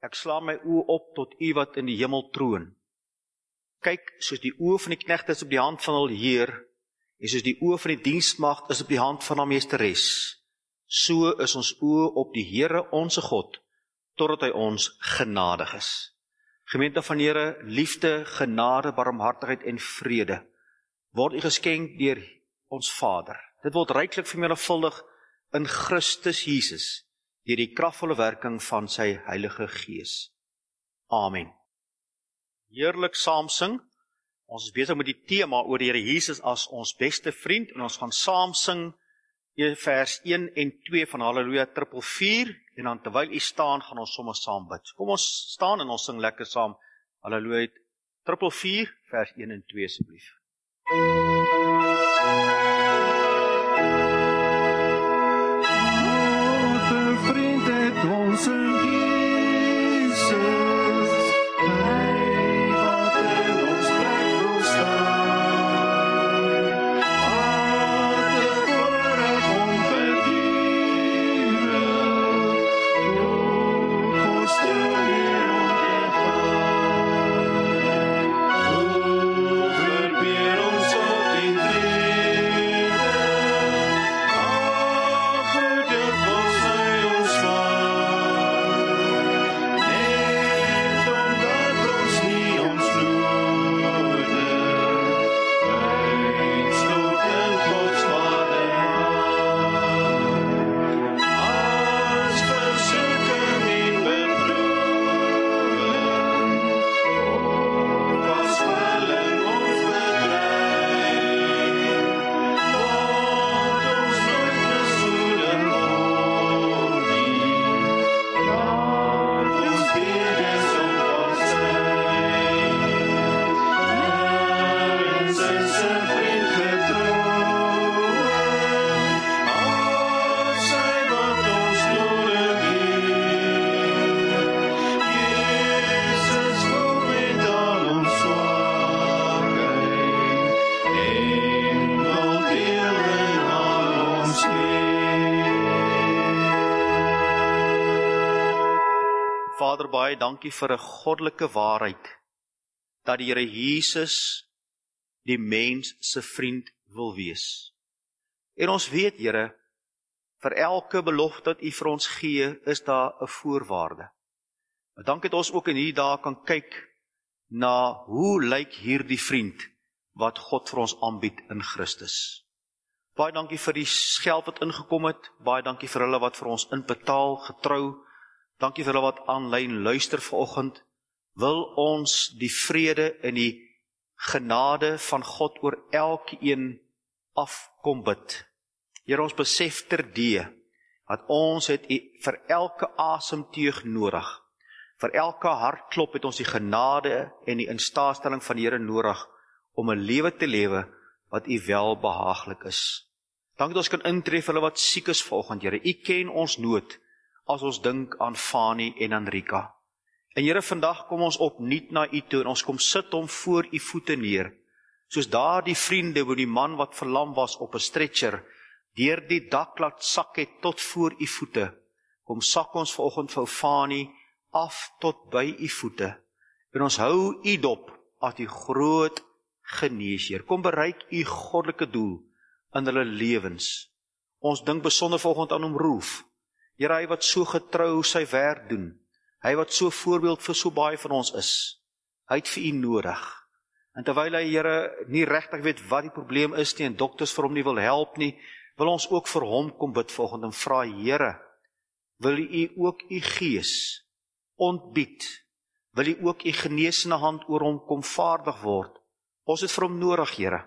Ek slaan my oë op tot U wat in die hemel troon. Kyk, soos die oë van die knegt is op die hand van hul Heer, en soos die oë van die dienstmagd is op die hand van haar meesteres, so is ons oë op die Here onse God, totdat hy ons genadig is. Gemeente van Here, liefde, genade, barmhartigheid en vrede, word U geskenk deur ons Vader. Dit word ryklik vermenigvuldig in Christus Jesus, deur die kragvolle werking van sy Heilige Gees. Amen. Heerlik saam sing. Ons is besig met die tema oor die Here Jesus as ons beste vriend, en ons gaan saam sing vers 1 en 2 van Halleluja 444, en dan terwyl U staan, gaan ons sommer saam bid. Kom ons staan en ons sing lekker saam Halleluja 444, vers 1 en 2 asseblief. Wat 'n vriend het ons in Jesus, hy wat in ons plek wil staan. Wat 'n voorreg om gedurende door koste weer om te gaan. Hoe verbeer ons op in vrede, ach, hoe dikwels hy ons vat. Net omdat ons nie ons bloede uitstoot in Gods vaderhand. As versoeking en beproewing, of as kwelling of bedreiging, laat ons nooit mismoedig word nie. Laat ons bedes om ons zijn. Nêrens is 'n vriend getroue, als hy wat ons nodig het. Jesus vul met al ons swakheid, en wil deel in al ons leed. Vader, baie dankie vir 'n goddelike waarheid, dat die Here Jesus die mens se vriend wil wees. En ons weet, Here, vir elke belofte wat U vir ons gee, is daar 'n voorwaarde. Maar dankie dat ons ook in hierdie dae kan kyk na hoe lyk hierdie vriend wat God vir ons aanbied in Christus. Baie dankie vir die geld wat ingekom het, baie dankie vir hulle wat vir ons inbetaal, getrou. Dankie vir hulle wat aanlyn luister vanoggend. Wil ons die vrede en die genade van God oor elkeen afkom bid. Here, ons besef terdee dat ons het vir elke asemteug nodig. Vir elke hartklop het ons die genade en die instaatstelling van die Here nodig om 'n lewe te lewe wat U welbehaaglik is. Dankie dat ons kan intree vir hulle wat siek is vanoggend, Here. U ken ons nood as ons dink aan Fani en aan Rika. En Here, vandag kom ons opnuut na U toe en ons kom sit hom voor U voete neer. Soos daardie vriende hoe die man wat verlam was op 'n stretcher deur die dak laat sak het tot voor U voete. Kom sak ons vanoggend vir Fani af tot by U voete. En ons hou U dop as die groot geneesheer. Kom bereik U goddelike doel in hulle lewens. Ons dink besonder vanoggend aan hom Roef. Here, hy wat so getrou sy werk doen. Hy wat so voorbeeld vir so baie van ons is. Hy het vir U nodig. En terwyl hy, Here, nie regtig weet wat die probleem is nie en dokters vir hom nie wil help nie, wil ons ook vir hom kom bid vanoggend en vra, Here, wil U ook U Gees ontbied? Wil U ook U genesende hand oor hom kom vaardig word? Ons het vir hom nodig, Here.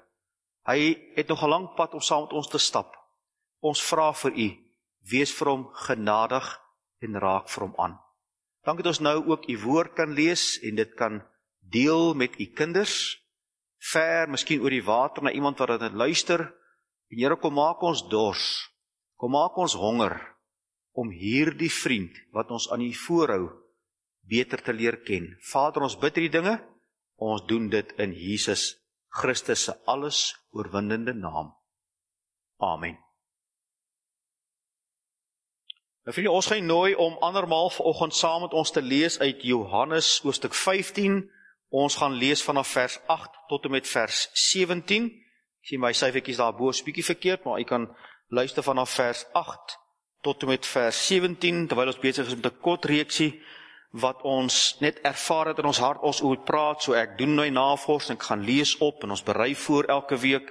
Hy het nog 'n lang pad om saam met ons te stap. Ons vra vir U, wees vir hom genadig en raak vir hom aan. Dankie dat ons nou ook U woord kan lees en dit kan deel met U kinders, ver, miskien oor die water na iemand wat dit luister. En Here, kom maak ons dors, kom maak ons honger, om hierdie vriend, wat ons aan U voorhou, beter te leer ken. Vader, ons bid hierdie dinge, ons doen dit in Jesus Christus se alles oorwinnende naam. Amen. Vriende, ons gaan nooi om andermaal vanoggend saam met ons te lees uit Johannes hoofstuk 15. Ons gaan lees vanaf vers 8 tot en met vers 17. Ek sien my syfertjies daarbo is bietjie verkeerd, maar jy kan luister vanaf vers 8 tot en met vers 17, terwyl ons besig is met 'n kort reeksie wat ons net ervaar het in ons hart, ons oor praat, so ek doen my navorsing, ek gaan lees op en ons berei voor elke week,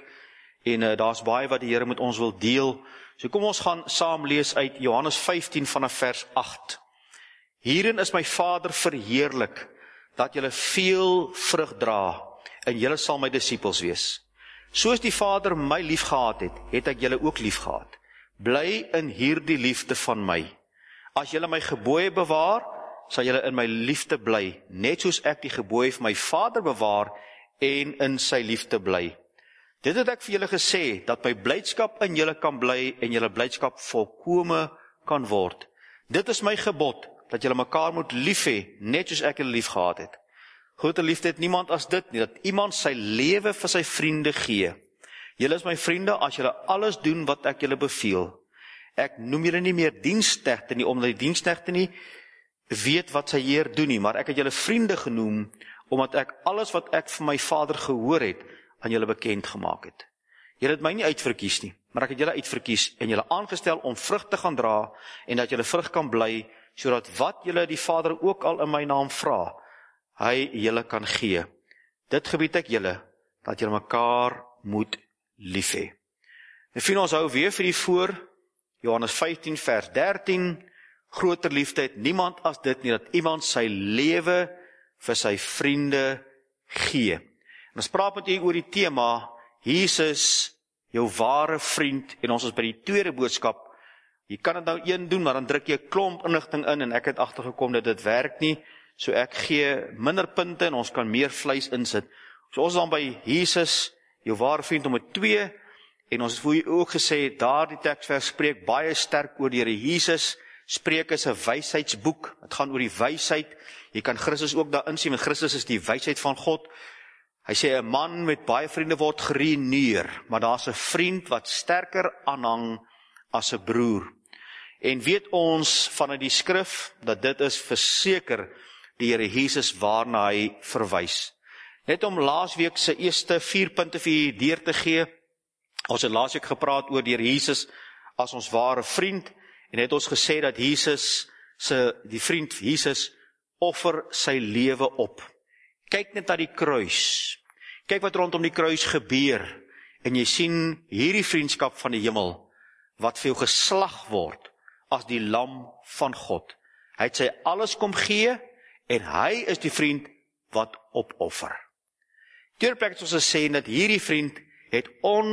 en daar's baie wat die Here met ons wil deel. So kom ons gaan saam lees uit Johannes 15 vanaf vers 8. Hierin is my Vader verheerlik, dat julle veel vrug dra, en julle sal my disippels wees. Soos die Vader my lief gehad het, het ek julle ook lief gehad. Bly in hierdie liefde van my. As julle my gebooie bewaar, sal julle in my liefde bly, net soos ek die gebooie van my Vader bewaar en in sy liefde bly. Dit het ek vir julle gesê, dat my blydskap in julle kan bly en julle blydskap volkome kan word. Dit is my gebod, dat julle mekaar moet lief hê, net soos ek julle lief gehad het. Groter liefde het niemand as dit nie, dat iemand sy lewe vir sy vriende gee. Julle is my vriende as julle alles doen wat ek julle beveel. Ek noem julle nie meer diensknegte nie, omdat die diensknegte nie weet wat sy Heer doen nie, maar ek het julle vriende genoem, omdat ek alles wat ek van my Vader gehoor het, aan julle bekend gemaak het. Julle het my nie uitverkies nie, maar ek het julle uitverkies en julle aangestel om vrug te gaan dra, en dat julle vrug kan bly, sodat wat julle die Vader ook al in my naam vra, hy julle kan gee. Dit gebied ek julle, dat julle mekaar moet lief hê. En vriende, ons hou weer vir die voor, Johannes 15 vers 13, groter liefde het niemand as dit nie, dat iemand sy lewe vir sy vriende gee. En ons praat met u oor die tema, Jesus, jou ware vriend, en ons is by die tweede boodskap. Jy kan dit nou een doen, maar dan druk jy 'n klomp inligting in, en ek het agtergekom dat dit werk nie, so ek gee minder punte, en ons kan meer vleis insit. So ons is dan by Jesus, jou ware vriend, nommer 2, en ons het voor jy ook gesê, daar die teksvers spreek baie sterk oor die Here Jesus. Spreuke is 'n wysheidsboek, het gaan oor die wysheid. Jy kan Christus ook daarin sien, want Christus is die wysheid van God. Hy sê, 'n man met baie vriende word geruïneer, maar daar's 'n vriend wat sterker aanhang as 'n broer. En weet ons vanuit die skrif, dat dit is verseker die Here Jesus waarna hy verwys. Net om laasweek se eerste 4 punte vir u deur te gee. Ons het laasweek gepraat oor die Here Jesus as ons ware vriend, en het ons gesê dat die vriend Jesus offer sy lewe op. Kyk net na die kruis. Kyk wat rondom die kruis gebeur, en jy sien hierdie vriendskap van die hemel, wat vir jou geslag word as die lam van God. Hy het sy alles kom gee, en hy is die vriend wat opoffer. Tweede plek het ons gesê dat hierdie vriend het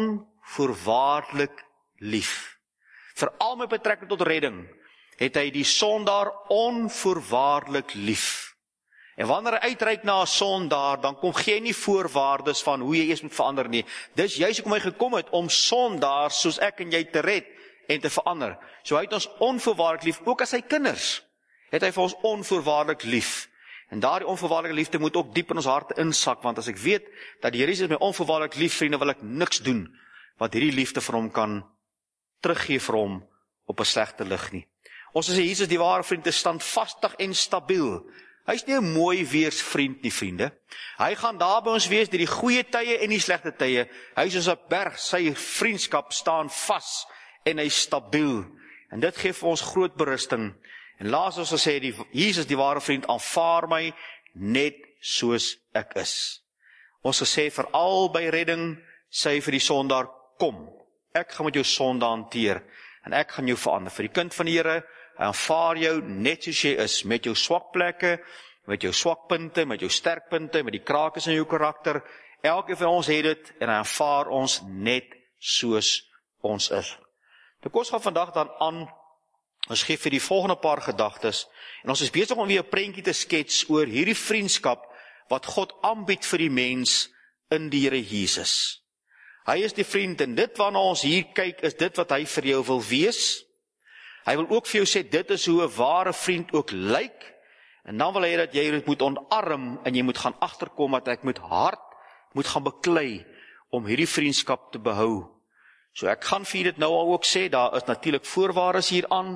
onvoorwaardelik lief. Veral met betrekking tot redding, het hy die sondaar onvoorwaardelik lief. En wanneer hy uitreik na 'n sondaar, dan kom gee hy nie voorwaardes van hoe jy eers moet verander nie. Dis juist hoekom hy gekom het, om sondaars soos ek en jy te red en te verander. So hy het ons onvoorwaardelik lief, ook as sy kinders, het hy vir ons onvoorwaardelik lief. En daardie onvoorwaardelike liefde moet ook diep in ons harte insak, want as ek weet, dat die Here is my onvoorwaardelik lief, vriende, wil ek niks doen, wat hierdie liefde vir hom kan teruggee vir hom op 'n slegte lig nie. Ons sê Jesus die ware vriend is standvastig en stabiel. Hy is nie 'n mooi weersvriend nie, vriende. Hy gaan daar by ons wees deur die goeie tye en die slegte tye. Hy is soos 'n berg, sy vriendskap staan vas en hy is stabiel. En dit gee vir ons groot berusting. En laas ons sê Jesus die ware vriend aanvaar my net soos ek is. Ons gesê veral by redding sê hy vir die sondaar, kom. Ek gaan met jou sonde hanteer, en ek gaan jou verander. Vir die kind van die Here, hy aanvaar jou net soos jy is, met jou swak plekke, met jou swakpunte, met jou sterkpunte, met die krakes in jou karakter. Elke van ons het dit, en hy aanvaar ons net soos ons is. Kom ons gaan vandag dan aan, ons gee vir die volgende paar gedagtes, en ons is besig om weer 'n prentjie te skets oor hierdie vriendskap wat God aanbied vir die mens in die Here Jesus. Hy is die vriend, en dit waarna ons hier kyk, is dit wat hy vir jou wil wees. Hy wil ook vir jou sê, dit is hoe 'n ware vriend ook lyk, en dan wil hy dat jy dit moet ontarm, en jy moet gaan agterkom, dat ek met hart moet gaan beklei, om hierdie vriendskap te behou. So ek gaan vir dit nou al ook sê, daar is natuurlik voorwaardes hieraan,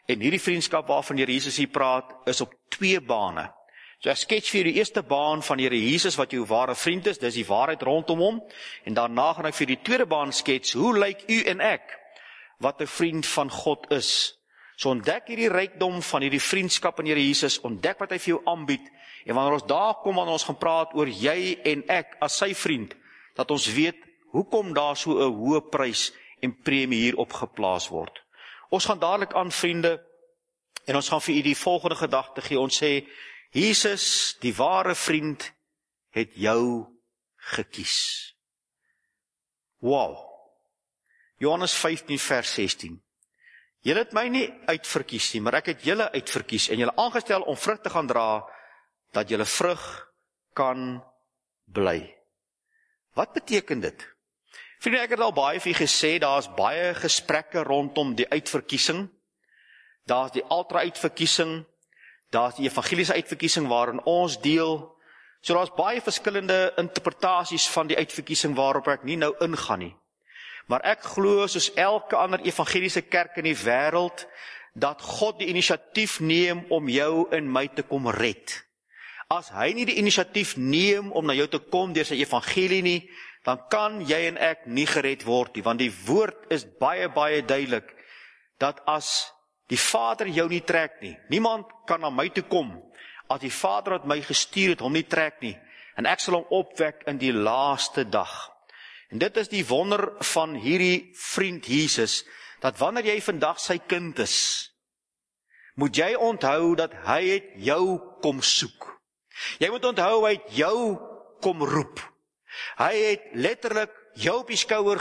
En hierdie vriendskap waarvan die Here Jesus hier praat, is op 2 bane. So ek skets vir die eerste baan van die Here Jesus wat jou ware vriend is, dis die waarheid rondom hom, en daarna gaan ek vir die tweede baan skets, hoe lyk u en ek, wat 'n vriend van God is. So ontdek hierdie rykdom van hierdie vriendskap in die Here Jesus, ontdek wat hy vir jou aanbied, en wanneer ons daar kom, wanneer ons gaan praat oor jy en ek as sy vriend, dat ons weet, hoekom daar so 'n hoë prys en premie hier opgeplaas word. Ons gaan dadelik aan, vriende, en ons gaan vir u die volgende gedagte gee. Ons sê, Jesus, die ware vriend, het jou gekies. Wow. Johannes 15 vers 16. Julle het my nie uitverkies nie, maar ek het julle uitverkies en julle aangestel om vrug te gaan dra, dat julle vrug kan bly. Wat beteken dit? Vriende, ek het al baie vir u gesê, daar is baie gesprekke rondom die uitverkiesing. Daar is die ultra-uitverkiesing, daar is die evangeliese uitverkiesing waarin ons deel. So daar is baie verskillende interpretasies van die uitverkiesing waarop ek nie nou ingaan nie. Maar ek glo, soos elke ander evangeliese kerk in die wêreld, dat God die inisiatief neem om jou en my te kom red. As hy nie die inisiatief neem om na jou te kom deur sy evangelie nie, dan kan jy en ek nie gered word nie, want die woord is baie, baie duidelik, dat as die Vader jou nie trek nie, niemand kan na my toe kom, as die Vader wat my gestuur het, hom nie trek nie, en ek sal hom opwek in die laaste dag. En dit is die wonder van hierdie vriend Jesus, dat wanneer jy vandag sy kind is, moet jy onthou dat hy het jou kom soek. Jy moet onthou, hy het jou kom roep. Hy het letterlik jou op die skouer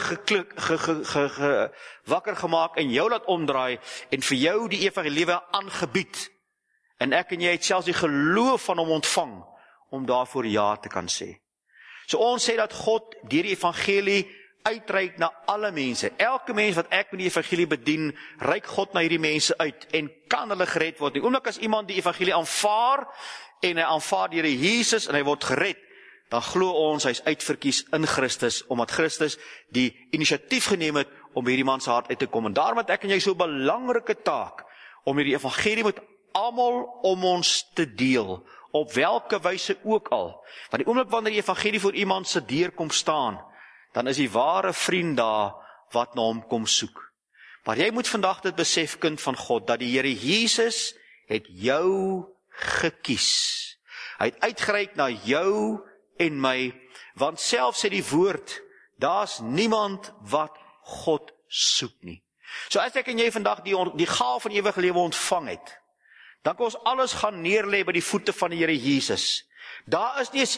wakker gemaak en jou laat omdraai en vir jou die ewige lewe aangebied. En ek en jy het selfs die geloof van hom ontvang om daarvoor ja te kan sê. So ons sê dat God deur die evangelie uitreik na alle mense. Elke mens wat ek met die evangelie bedien, reik God na hierdie mense uit en kan hulle gered word. Die oomblik as iemand die evangelie aanvaar en hy aanvaar die Here Jesus en hy word gered, dan glo ons hy is uitverkies in Christus, omdat Christus die inisiatief geneem het om hierdie man se hart uit te kom. En daarom het ek en jy so 'n belangrike taak om hierdie evangelie met almal om ons te deel, op welke wyse ook al. Want die oomblik wanneer die evangelie voor iemand se deur kom staan, dan is die ware vriend daar wat na hom kom soek. Maar jy moet vandag dit besef, kind van God, dat die Here Jesus het jou gekies. Hy het uitgereik na jou en my, want self sê die woord, daar's niemand wat God soek nie. So as ek en jy vandag die gawe van ewige lewe ontvang het, dan kan ons alles gaan neerlê by die voete van die Here Jesus. Daar is nie eens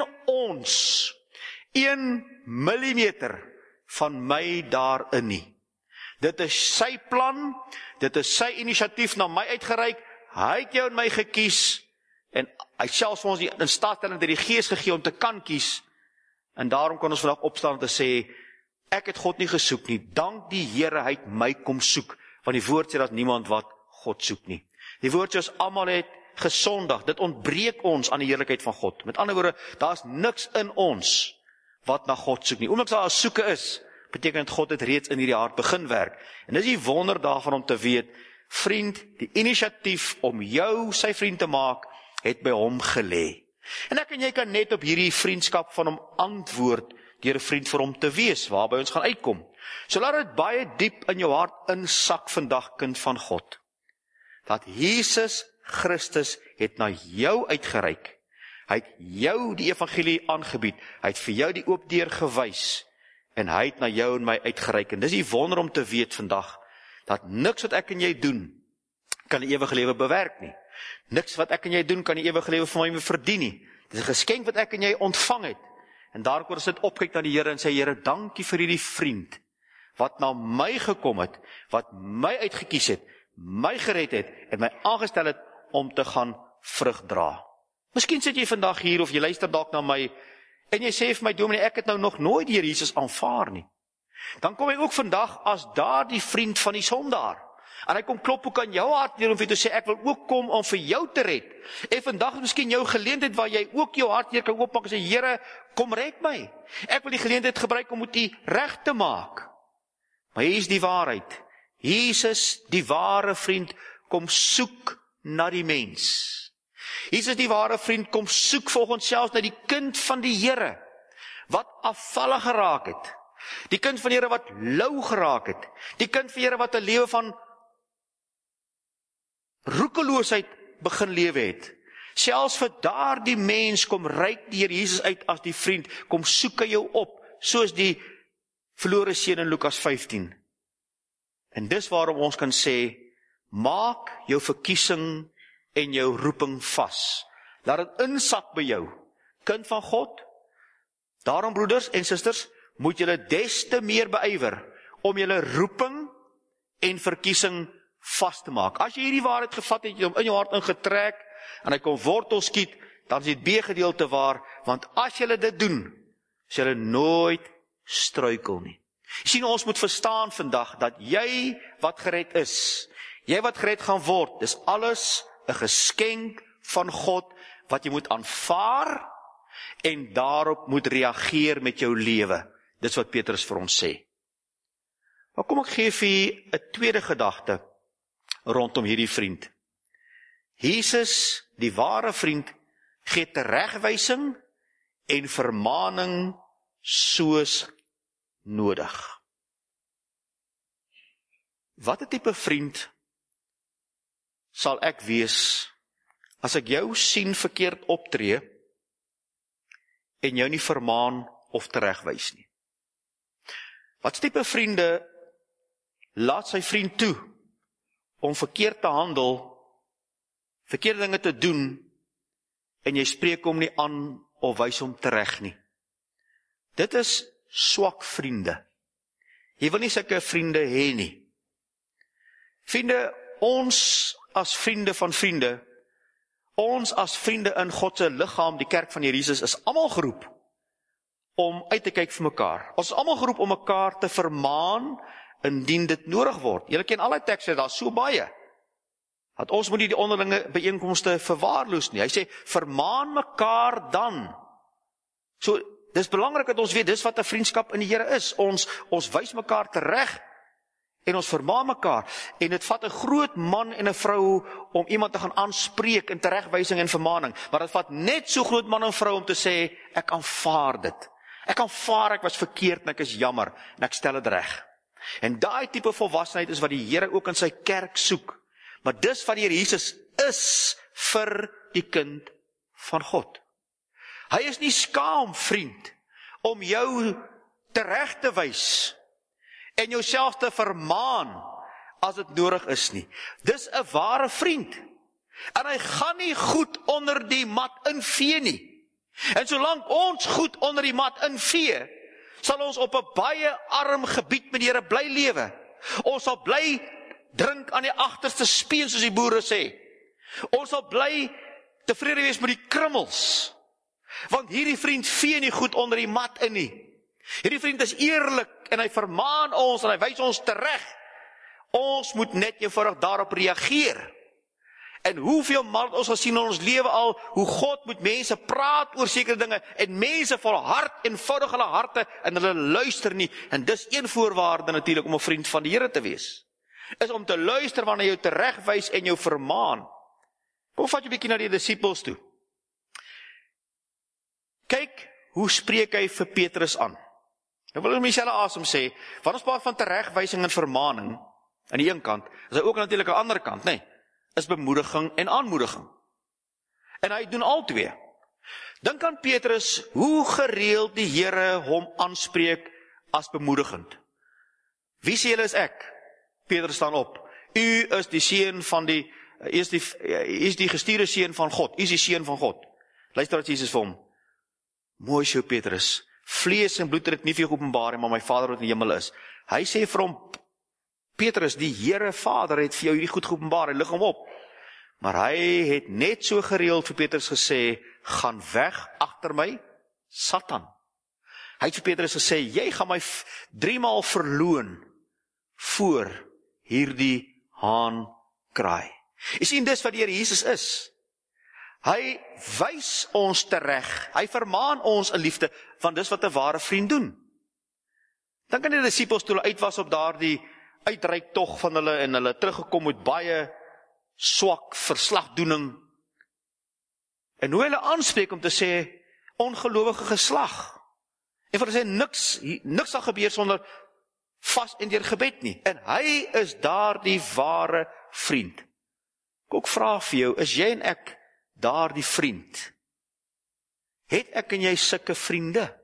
1 millimeter van my daarin nie. Dit is sy plan, dit is sy inisiatief na my uitgereik, hy het jou en my gekies, en hy selfs vir ons die instaatstelling deur die Gees gegee om te kan kies, en daarom kan ons vandag opstaan om te sê, ek het God nie gesoek nie, dank die Here, hy het my kom soek, want die woord sê dat niemand wat God soek nie. Die woord sê ons almal het gesondig, dit ontbreek ons aan die heerlikheid van God. Met ander woorde, daar is niks in ons wat na God soek nie. Omdat daar 'n soeke is, beteken dat God het reeds in hierdie hart begin werk. En dis die wonder daarvan om te weet, vriend, die inisiatief om jou sy vriend te maak, het by hom gelê. En ek en jy kan net op hierdie vriendskap van hom antwoord, deur 'n vriend vir hom te wees, waarby ons gaan uitkom. So laat dit baie diep in jou hart insak vandag, kind van God, dat Jesus Christus het na jou uitgereik. Hy het jou die evangelie aangebied, hy het vir jou die oop deur gewys, en hy het na jou en my uitgereik. En dis die wonder om te weet vandag, dat niks wat ek en jy doen, kan die ewige lewe bewerk nie. Niks wat ek en jy doen, kan die ewige lewe vir my verdien nie. Dis 'n geskenk wat ek en jy ontvang het. En daarom kon ons dit opkyk na die Here en sê, Here, dankie vir hierdie vriend, wat na my gekom het, wat my uitgekies het, my gered het, en my aangestel het, om te gaan vrug dra. Miskien sit jy vandag hier, of jy luister dalk na my, en jy sê vir my, dominee, ek het nou nog nooit die Here Jesus aanvaar nie. Dan kom hy ook vandag as daardie vriend van die sondaar. En hy kom klop ook aan jou hart deur om vir te sê, ek wil ook kom om vir jou te red. En vandag is miskien jou geleentheid waar jy ook jou hart hier kan oopmaak en sê, Here, kom red my. Ek wil die geleentheid gebruik om met U reg te maak. Maar hier is die waarheid. Jesus, die ware vriend, kom soek na die mens. Jesus die ware vriend kom soek volgens selfs na die kind van die Here, wat afvallig geraak het. Die kind van die Here wat lou geraak het. Die kind van die Here wat 'n lewe van roekeloosheid begin lewe het. Selfs vir daardie mens kom reik die Here Jesus uit as die vriend, kom soek hy jou op, soos die verlore seun in Lukas 15. En dis waarom ons kan sê, maak jou verkiesing en jou roeping vas. Laat dit insak by jou, kind van God. Daarom broeders en susters, moet julle des te meer beywer om julle roeping en verkiesing vas te maak. As jy hierdie waarheid gevat het, jy hom in jou hart ingetrek, en hy kom wortel skiet, dan is dit B-gedeelte waar, want as julle dit doen, sal julle nooit struikel nie. Jy sien, ons moet verstaan vandag, dat jy wat gered is, jy wat gered gaan word, dis alles 'n geskenk van God, wat jy moet aanvaar, en daarop moet reageer met jou lewe. Dis wat Petrus vir ons sê. Maar kom ek gee vir 'n tweede gedagte, rondom hierdie vriend. Jesus, die ware vriend, gee teregwysing en vermaning soos nodig. Watter tipe vriend sal ek wees as ek jou sien verkeerd optree en jou nie vermaan of teregwys nie? Wat tipe vriende laat sy vriend toe om verkeerd te handel, verkeerde dinge te doen, en jy spreek hom nie aan of wys hom tereg nie? Dit is swak vriende. Jy wil nie sulke vriende hê nie. Vriende, ons as vriende van vriende, ons as vriende in God se liggaam, die kerk van Jesus, is almal geroep om uit te kyk vir mekaar. Ons is almal geroep om mekaar te vermaan, indien dit nodig word. Julle ken al die tekste, daar so baie. Dat ons moet nie die onderlinge byeenkomste verwaarloos nie. Hy sê, vermaan mekaar dan. So, dis belangrik dat ons weet, dis wat 'n vriendskap in die Here is. Ons wys mekaar tereg, en ons vermaan mekaar. En dit vat 'n groot man en 'n vrou om iemand te gaan aanspreek in teregwysing en vermaning. Maar dit vat net so groot man en vrou om te sê, ek aanvaar dit. Ek aanvaar, ek was verkeerd en ek is jammer, en ek stel dit reg. En daai tipe volwassenheid is wat die Here ook in sy kerk soek. Maar dis wat die Here Jesus is vir die kind van God. Hy is nie skaam, vriend, om jou tereg te wys en jouself te vermaan as dit nodig is nie. Dis 'n ware vriend. En hy gaan nie goed onder die mat invee nie. En solank ons goed onder die mat invee, sal ons op 'n baie arm gebied met die Here bly lewe. Ons sal bly drink aan die agterste speen, soos die boere sê. Ons sal bly tevrede wees met die krummels. Want hierdie vriend vee nie goed onder die mat in nie. Hierdie vriend is eerlik en hy vermaan ons en hy wys ons tereg. Ons moet net eenvoudig daarop reageer. En hoeveel maal ons gesien in ons lewe al, hoe God met mense praat oor sekere dinge, en mense volhard eenvoudig hulle harte, en hulle luister nie. En dis een voorwaarde natuurlik om 'n vriend van die Here te wees, is om te luister wanneer hy jou teregwys en jou vermaan. Kom vat jy 'n bietjie na die disippels toe. Kyk, hoe spreek hy vir Petrus aan? Nou wil ek myself asem sê, wanneer ons praat van teregwysing en vermaning, aan die een kant, is hy ook natuurlik aan die ander kant, nee, is bemoediging en aanmoediging. En hy doen al twee. Dink aan Petrus, hoe gereeld die Here hom aanspreek as bemoedigend. Wie sê julle is ek? Petrus staan op. U is die seun van die, is die gestuurde seun van God. U is die seun van God. Luister wat Jesus vir hom. Mooi so Petrus, vlees en bloed het dit nie vir jou geopenbaar, maar my Vader wat in die hemel is. Hy sê vir hom, Petrus, die Here Vader het vir jou hierdie goed geopenbaar, hy lig hom op. Maar hy het net so gereeld vir Petrus gesê, gaan weg agter my, Satan. Hy het vir Petrus gesê, jy gaan my 3 maal verloon voor hierdie haan kraai. Jy sien dis wat die Here Jesus is. Hy wys ons tereg, hy vermaan ons in liefde, want dis wat 'n ware vriend doen. Dan kan die disippels toe hulle uit was op daardie uitreiktog van hulle, en hulle teruggekom met baie swak verslagdoening. En hoe hulle aanspreek om te sê, ongelowige geslag. En vir hulle sê, niks sal gebeur sonder vas en deur gebed nie. En hy is daar die ware vriend. Ek ook vra vir jou, is jy en ek daar die vriend? Het ek en jy sulke vriende?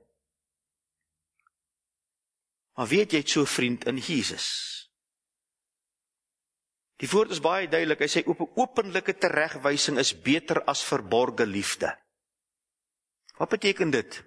Maar weet jy het so 'n vriend in Jesus? Die woord is baie duidelik, hy sê openlike teregwysing is beter as verborgde liefde. Wat beteken dit?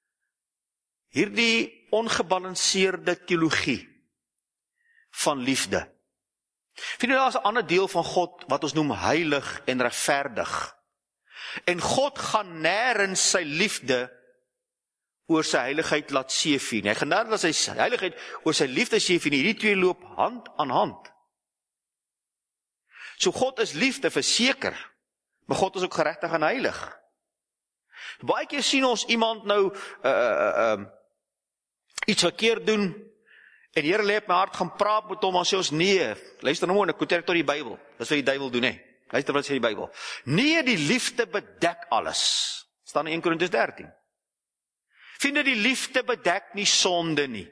Hierdie ongebalanseerde teologie van liefde. Vind jy, daar is 'n ander deel van God wat ons noem heilig en regverdig. En God gaan nêrens sy liefde oor sy heiligheid laat seevier. Hy gaan nêrens sy heiligheid oor sy liefde seevier. Hierdie twee loop hand aan hand. So God is liefde, verseker, maar God is ook geregtig en heilig. Baie keer sien ons iemand nou iets verkeerd doen, en die Here lê op my hart, gaan praat met hom, en sê ons, nee, luister nou maar, ek koter tot die Bybel, dis wat die duiwel doen, hè. Luister wat sê die Bybel. Nee, die liefde bedek alles. Staan in 1 Korintiërs 13. Vind jy, die liefde bedek nie sonde nie.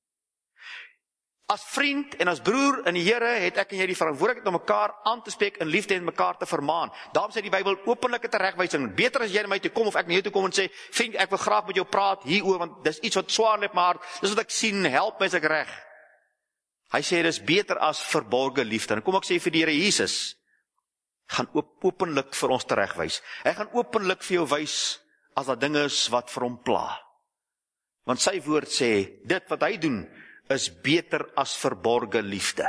As vriend en as broer in die Here het ek en jy die verantwoordelikheid om mekaar aan te spreek in liefde en mekaar te vermaan. Daarom sê die Bybel openlike teregwysing. Beter as jy na my toe kom of ek na jou toe kom en sê, vriend, ek wil graag met jou praat hieroor, want dis iets wat swaar lê op my hart. Dis wat ek sien, help my as ek reg. Hy sê dis beter as verborgde liefde. En kom ek sê vir die Here Jesus, gaan openlik vir ons teregwys. Hy gaan openlik vir jou wys as daar dinge is wat vir hom pla. Want sy woord sê, dit wat hy doen is beter as verborgde liefde.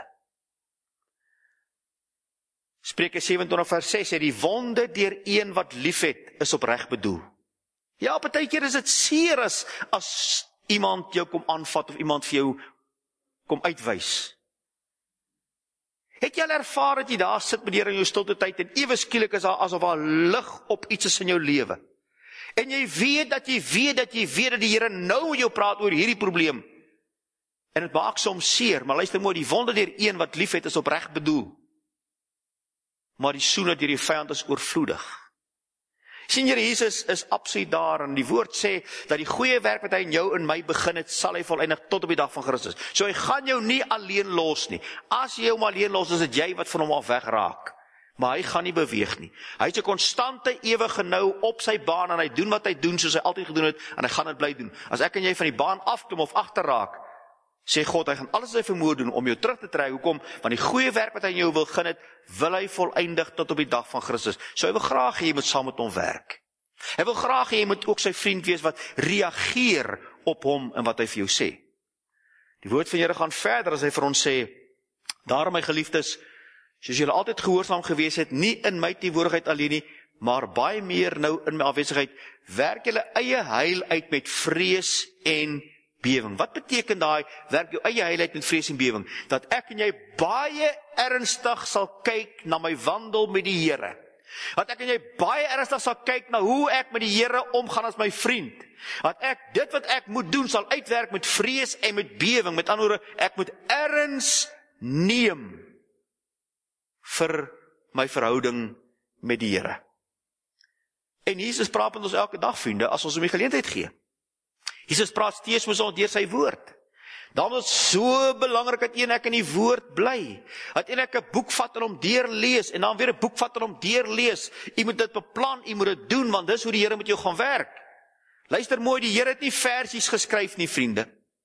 Spreuke 27:6 sê, die wonde deur een wat liefhet is opreg bedoel. Ja, partykeer is dit seer as iemand jou kom aanvat of iemand vir jou kom uitwys. Het jy al ervaar dat jy daar sit met die Here in jou stilte tyd en ewe skielik is daar asof daar lig op iets is in jou lewe. En jy weet dat die Here nou met jou praat oor hierdie probleem. En dit maak soms seer, maar luister mooi, die wonde deur een wat liefhet is opreg bedoel. Maar die soene deur die vyand is oorvloedig. Sien, Here Jesus is absoluut daar, en die woord sê, dat die goeie werk wat hy in jou en my begin het, sal hy volëindig tot op die dag van Christus. So hy gaan jou nie alleen los nie. As jy hom alleen los, is dit jy wat van hom af wegraak. Maar hy gaan nie beweeg nie. Hy is 'n konstante ewige nou op sy baan, en hy doen wat hy doen, soos hy altyd gedoen het, en hy gaan dit bly doen. As ek en jy van die baan afklim of agterraak, sê God, hy gaan alles in sy vermoë doen om jou terug te trek. Hoekom? Want die goeie werk wat hy in jou wil begin het, wil hy volëindig tot op die dag van Christus. So hy wil graag hê jy moet saam met hom werk. Hy wil graag hê jy moet ook sy vriend wees wat reageer op hom en wat hy vir jou sê. Die woord van die Here gaan verder as hy vir ons sê, daarom my geliefdes, soos julle altyd gehoorsaam gewees het, nie in my teenwoordigheid alleen nie, maar baie meer nou in my afwesigheid, werk julle eie heil uit met vrees en bewering. Wat beteken daai, werk jou eie heil uit met vrees en bewering? Dat ek en jy baie ernstig sal kyk na my wandel met die Here. Dat ek en jy baie ernstig sal kyk na hoe ek met die Here omgaan as my vriend. Dat ek dit wat ek moet doen sal uitwerk met vrees en met bewering. Met ander woorde, ek moet erns neem vir my verhouding met die Here. En Jesus praat met ons elke dag, vriende, as ons hom die geleentheid gee. Jesus praat steeds met ons deur sy woord. Daarom is dit so belangrik dat ek in die woord bly. Dat ek 'n boek vat en hom deurlees, en dan weer 'n boek vat en hom deurlees. Jy moet dit beplan, jy moet dit doen, want dis hoe die Here met jou gaan werk. Luister mooi, die Here het nie versies geskryf nie, vriende.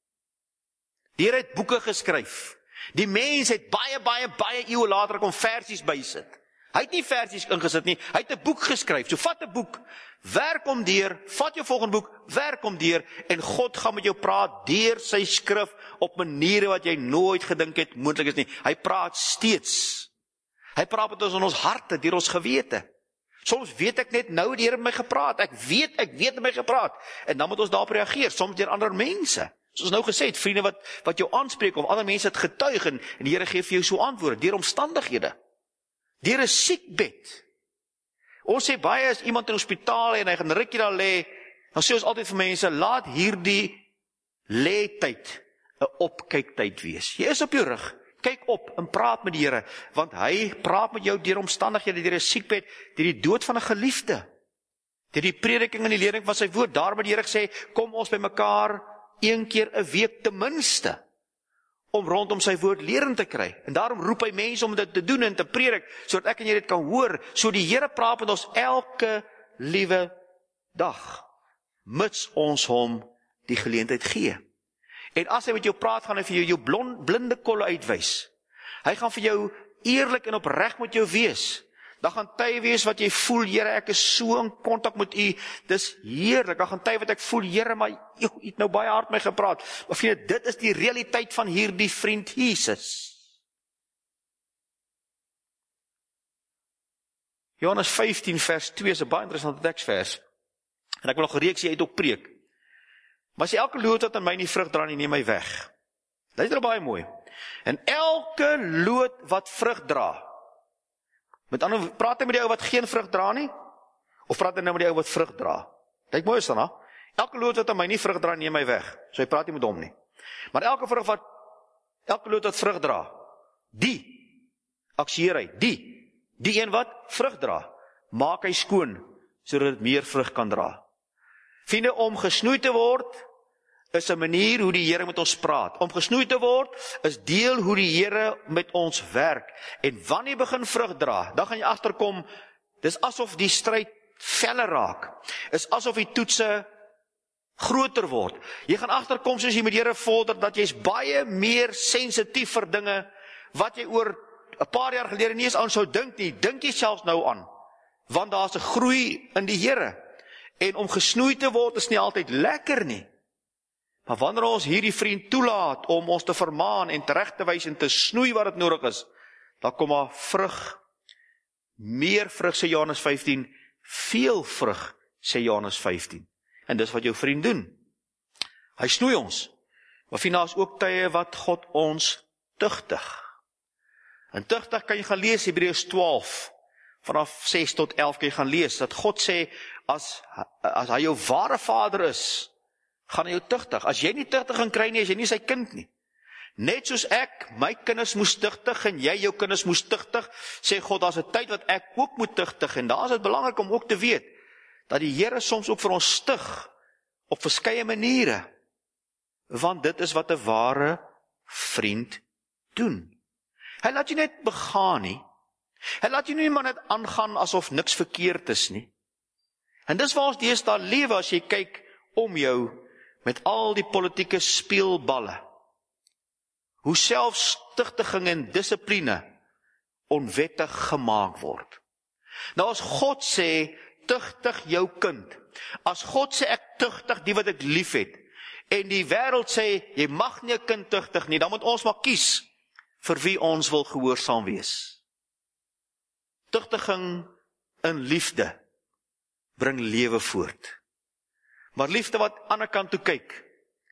Die Here het boeke geskryf. Die mens het baie eeue later kom versies bysit. Hy het nie versies ingesit nie, hy het 'n boek geskryf. So vat 'n boek, werk hom deur, vat jou volgende boek, werk hom deur, en God gaan met jou praat deur sy skrif op maniere wat jy nooit gedink het moontlik is nie. Hy praat steeds. Hy praat met ons in ons harte, deur ons gewete. Soms weet ek net nou die Here met my gepraat. Ek weet met my gepraat. En dan moet ons daarop reageer, soms deur ander mense. Soos nou gesê het, vriende wat jou aanspreek, of ander mense het getuig, en die Here gee vir jou so antwoorde, deur omstandighede. Deur 'n siekbed. Ons sê baie as iemand in die hospitaal en hy gaan rukkie daar lê, dan sê ons altyd vir mense, laat hierdie lê tyd 'n opkyktyd wees. Jy is op jou rug, Kyk op en praat met die Here, want hy praat met jou deur omstandighede, deur 'n siekbed, deur die dood van 'n geliefde, deur die prediking en die lering van sy woord. Daarom het die Here gesê, kom ons by mekaar 1 keer 'n week ten minste, om rondom sy woord lering te kry. En daarom roep hy mense om dit te doen en te predik, sodat ek en jy dit kan hoor. So die Here praat met ons elke liewe dag, mits ons hom die geleentheid gee. En as hy met jou praat, gaan hy vir jou blinde kolle uitwys. Hy gaan vir jou eerlik en opreg met jou wees. Dan gaan tye wees wat jy voel, Here, ek is so in kontak met u, dis heerlik. Dan gaan tye wat ek voel, Here, maar u het nou baie hard met my gepraat. Maar vriende, dit is die realiteit van hierdie vriend Jesus. Johannes 15 vers 2 is 'n baie interessante teksvers. En ek wil nog 'n reeksie uit op preek. Maar sê elke loot wat aan my nie vrug dra nie, neem my weg. Luister baie mooi. En elke loot wat vrug dra, met ander woorde, praat hy met die ou wat geen vrug dra nie, of praat hy nou met die ou wat vrug dra? Kyk mooi eens dan, elke loot wat aan my nie vrug dra, neem my weg. So hy praat nie met hom nie. Maar elke loot wat vrug dra, die aksieer hy, die een wat vrug dra, maak hy skoon, sodat dit meer vrug kan dra. Vriende, om gesnoei te word, is 'n manier hoe die Here met ons praat. Om gesnoei te word, is deel hoe die Here met ons werk. En wanneer jy begin vrug dra, dan gaan jy agterkom, dis asof die stryd feller raak. Is asof die toetse groter word. Jy gaan agterkom, soos jy met die Here vorder, dat jy's baie meer sensitief vir dinge, wat jy oor 'n paar jaar gelede nie eens aan sou dink nie, dink jy selfs nou aan. Want daar's 'n groei in die Here. En om gesnoei te word is nie altyd lekker nie. Maar wanneer ons hierdie vriend toelaat om ons te vermaan en terecht te wys en te snoei wat dit nodig is, dan kom maar vrug, meer vrug, sê Johannes 15, veel vrug, sê Johannes 15. En dis wat jou vriend doen. Hy snoei ons. Maar finaals ook tye wat God ons tugtig. En tugtig kan jy gaan lees, Hebreërs 12, vanaf 6 tot 11 kan jy gaan lees, dat God sê, as hy jou ware vader is, gaan hy jou tugtig. As jy nie tugtig gaan kry nie, is jy nie sy kind nie. Net soos ek, my kinders moes tugtig, en jy jou kinders moes tugtig, sê God, daar's 'n tyd wat ek ook moet tugtig, en daar is dit belangrik om ook te weet, dat die Here soms ook vir ons stig, op verskeie maniere, want dit is wat 'n ware vriend doen. Hy laat jy net begaan nie, hy laat jy nie maar net aangaan, asof niks verkeerd is nie. En dis waar ons deesdae lewe, as jy kyk om jou, met al die politieke speelballe, hoe selfs tugtiging en dissipline onwettig gemaak word. Nou as God sê, tugtig jou kind, as God sê, ek tugtig die wat ek lief het, en die wêreld sê, jy mag nie 'n kind tugtig nie, dan moet ons maar kies, vir wie ons wil gehoorsaam wees. Tugtiging in liefde, bring lewe voort. Maar liefde wat aan die kant toe kyk,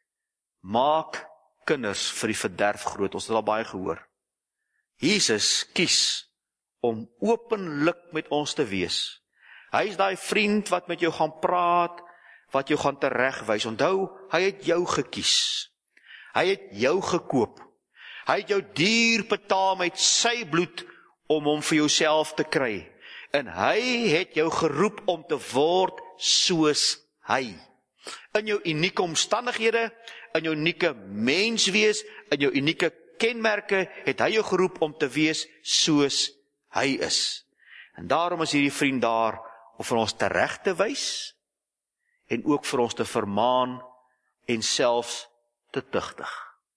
maak kinders vir die verderf groot. Ons het al baie gehoor. Jesus kies om openlik met ons te wees. Hy is daai vriend wat met jou gaan praat, wat jou gaan teregwys. Onthou, hy het jou gekies. Hy het jou gekoop. Hy het jou duur betaal met sy bloed om hom vir jouself te kry. En hy het jou geroep om te word soos hy. In jou unieke omstandighede, in jou unieke menswees, in jou unieke kenmerke, het hy jou geroep om te wees soos hy is. En daarom is hierdie vriend daar, om vir ons terecht te wys, en ook vir ons te vermaan, en selfs te tugtig.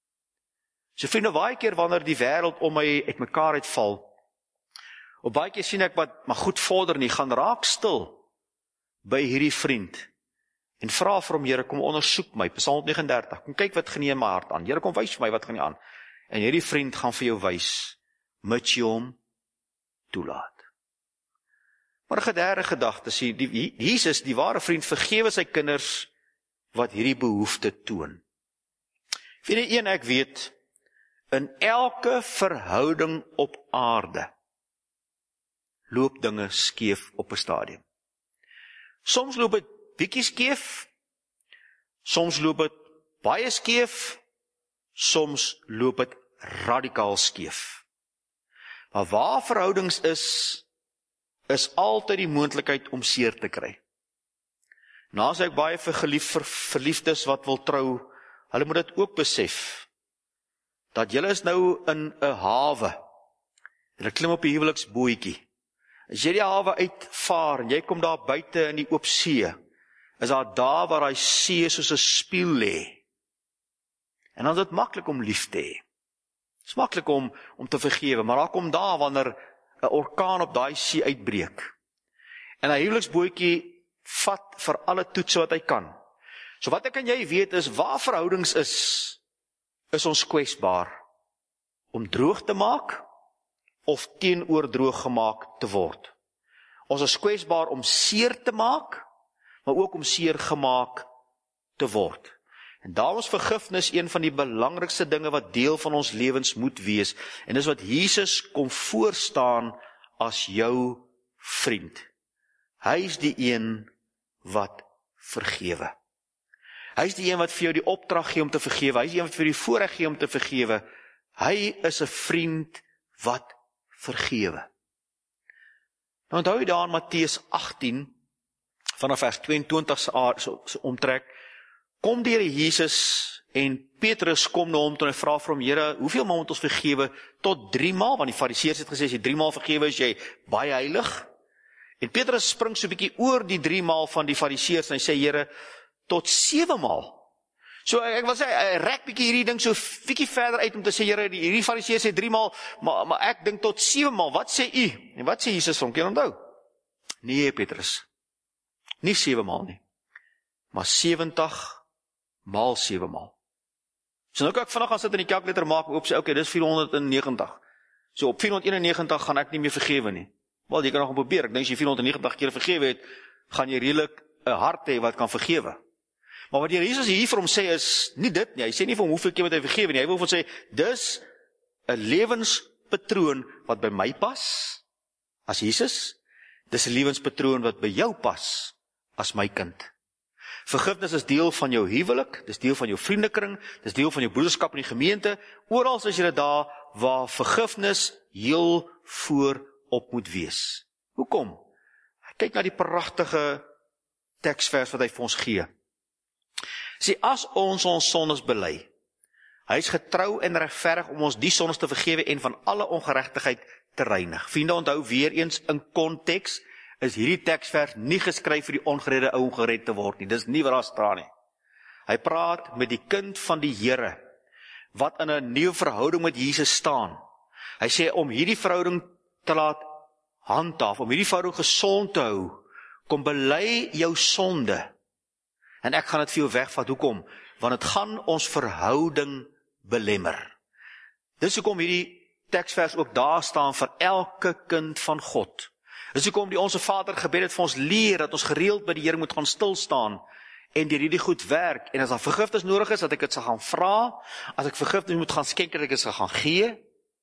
So vriende, baie keer wanneer die wêreld om my uitmekaar uitval, op baie keer sien ek wat maar goed vorder nie, gaan raak stil by hierdie vriend, en vra vir hom, Here, kom ondersoek my, Psalm 39, kom kyk wat gaan nie in my hart aan, Here, kom wys vir my wat gaan nie aan, en hierdie vriend gaan vir jou wys, mits jy hom toelaat. Maar 'n derde gedagte, sê, Jesus, die ware vriend, vergewe sy kinders, wat hierdie behoefte toon. Vir die een, ek weet, in elke verhouding op aarde, loop dinge skeef op 'n stadium. Soms loop dit bietjie skeef, soms loop dit baie skeef, soms loop dit radikaal skeef. Maar waar verhoudings is altyd die moontlikheid om seer te kry. Nou sê ek baie vir verliefdes wat wil trou, hulle moet dit ook besef, dat julle is nou in 'n hawe, julle klim op die huweliksbootjie. As jy die hawe uitvaar, en jy kom daar buite in die oop see, is daar waar hy see soos 'n spieël lê. En dan is dit maklik om lief te hê. Het is maklik om te vergewe, maar daar kom daar wanneer 'n orkaan op daai see uitbreek. En 'n huweliksbootjie vat vir alle toetse wat hy kan. So wat ek en jy weet is, waar verhoudings is ons kwesbaar om droog te maak of teenoor droog gemaak te word. Ons is kwesbaar om seer te maak, maar ook om seer gemaak te word. En daarom is vergifnis een van die belangrikste dinge wat deel van ons lewens moet wees. En dis wat Jesus kom voorstaan as jou vriend. Hy is die een wat vergewe. Hy is die een wat vir jou die opdrag gee om te vergewe. Hy is die een wat vir jou die voorreg gee om te vergewe. Hy is 'n vriend wat vergewe. Nou onthou jy daar in Matteus 18, vanaf vers 22 se omtrek, kom die Here Jesus en Petrus kom na hom toe en hy vra vir hom, Here, hoeveel maal moet ons vergewe? Tot 3 maal, want die Fariseërs het gesê, as jy 3 maal vergewe, is jy baie heilig. En Petrus spring so 'n bietjie oor die 3 maal van die Fariseërs en hy sê, Here, tot 7 maal. So ek wil sê, hy rek bietjie hierdie ding so bietjie verder uit om te sê, Here, hierdie Fariseërs sê 3 maal, maar ek dink tot 7 maal. Wat sê u? En wat sê Jesus van? Kan jy onthou? Nee, Petrus. Nie 7 maal nie, maar 70 maal 7 maal. So nou kan ek vandag gaan sit in die calculator maak op sê, okay, dis 490. So op 491 gaan ek nie meer vergewe nie. Wel, jy kan nog probeer. Ek dink as jy 490 keer vergewe het, gaan jy redelik 'n hart hê wat kan vergewe. Maar wat die Here Jesus hier vir hom sê is nie dit nie. Hy sê nie vir hom hoeveel keer moet hy vergewe nie. Hy wil vir hom sê, dis 'n lewenspatroon wat by my pas as Jesus. Dis 'n lewenspatroon wat by jou pas as my kind. Vergifnis is deel van jou huwelik, dis deel van jou vriendekring, dis deel van jou broederskap in die gemeente. Oral is jy daar waar vergifnis heel voorop moet wees. Hoekom? Kyk na die pragtige teksvers wat hy vir ons gee. Sê, as ons sondes bely, hy is getrou en regverdig om ons die sondes te vergewe en van alle ongeregtigheid te reinig. Vriende, onthou weer eens in konteks, is hierdie teksvers nie geskryf vir die ongeredde ou om gered te word nie. Dis nie wat daar staan nie. Hy praat met die kind van die Here, wat in 'n nuwe verhouding met Jesus staan. Hy sê, om hierdie verhouding te laat handhaaf, om hierdie verhouding gesond te hou, kom bely jou sonde. En ek gaan dit vir jou wegvat. Hoekom? Want dit gaan ons verhouding belemmer. Dis hoekom hierdie teksvers ook daar staan vir elke kind van God. Dis hoekom die Onse Vader gebed het vir ons leer, dat ons gereeld by die Here moet gaan stil staan, en deur hierdie goed werk, en as daar vergifnis nodig is, dat ek dit sal gaan vra, as ek vergifnis moet gaan skenk, dat ek dit sal gaan gee,